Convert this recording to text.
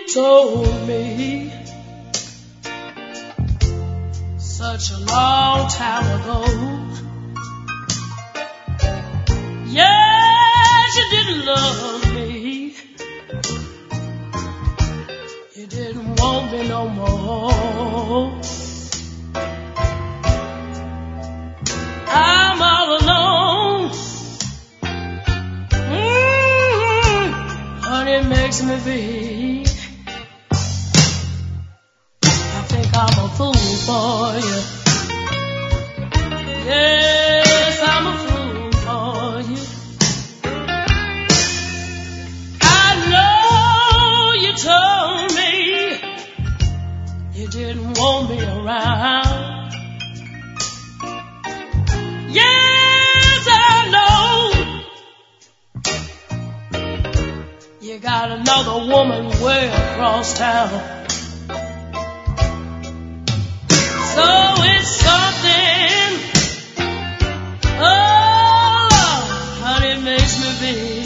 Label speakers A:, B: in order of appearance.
A: told me such a long time ago. Yes, you didn't love me. You didn't want me no more. I'm all alone. Honey, it makes me weak. I think I'm a fool for you. Yes, I'm a fool for you. I know you told me you didn't want me around. Yes, I know you got another woman way across town. So it's something, oh, honey, it makes me big.